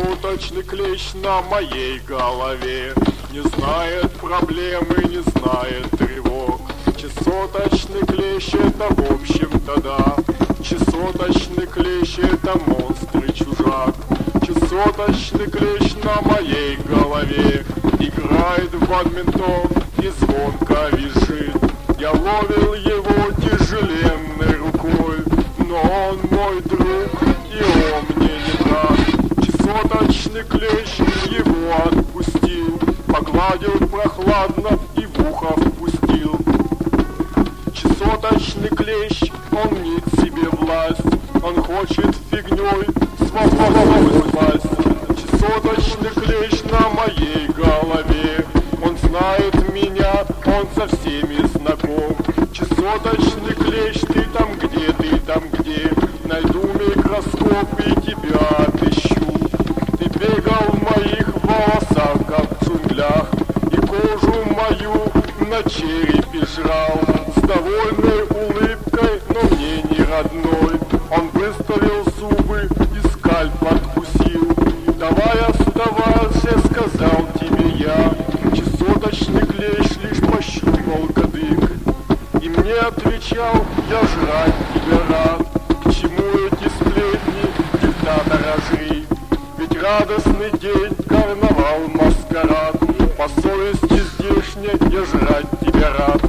Чесоточный клещ на моей голове не знает проблемы, не знает тревог. Чесоточный клещ — это в общем-то да. Чесоточный клещ — это монстр и чужак. Чесоточный клещ на моей голове играет в бадминтон и звонко визжит. Я ловил его тяжеленной рукой, но он мой друг, и он мне не брат. Чесоточный клещ его отпустил, погладил прохладно и в ухо впустил. Чесоточный клещ, он мнит себе власть, он хочет фигней свободой спасть. Чесоточный клещ на моей голове, он знает меня, он со всеми знаком. Чесоточный клещ, ты там где, найду микроскоп и тебя отыщу. Ты бегал в моих волосах, как в джунглях, и кожу мою на черепе жрал. С довольной улыбкой, но мне не родной, он выставил зубы и скальп откусил. Давай оставайся, сказал тебе я. Чесоточный клещ лишь пощупал кадык и мне отвечал: я жрать тебя рад. К чему эти сплетни, диктатора жри? Ведь радостный день, карнавал, маскарад. По совести здешней я жрать тебя рад.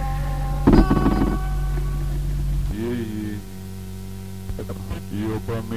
Ёбаный